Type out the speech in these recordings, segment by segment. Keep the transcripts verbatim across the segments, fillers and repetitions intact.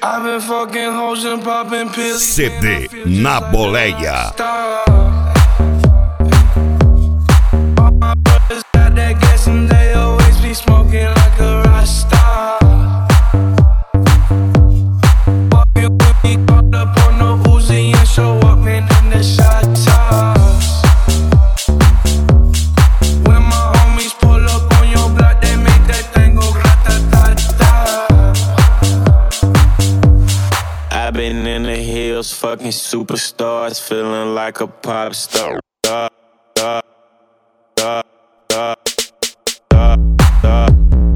C D Na Boleia. Been in the hills, fucking superstars, feeling like a pop star. Uh, uh, uh, uh, uh, uh.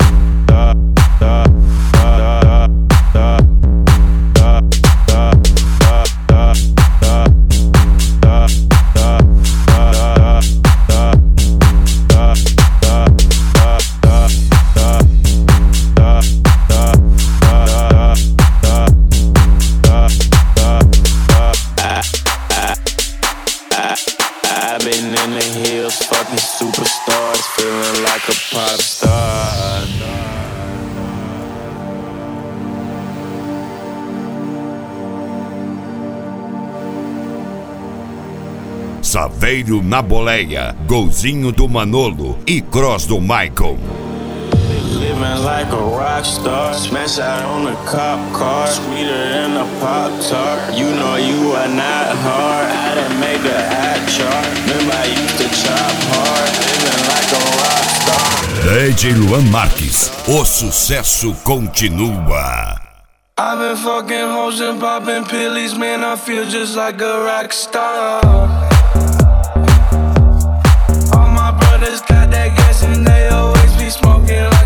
I've been in the hills, fucking superstars, feeling like a pop star. Saveiro na Boleia, golzinho do Manolo e cross do Michael. Living like a rock star, smash out on a cop car, sweeter than a pop tart. You know you are not hard. I done made the hot chart. Remember I used to chop hard. Living like a rock star. D J Luan Marques, o sucesso continua. I've been fucking hoes and popping pillies, man. I feel just like a rock star. All my brothers got that gas and they always be smoking like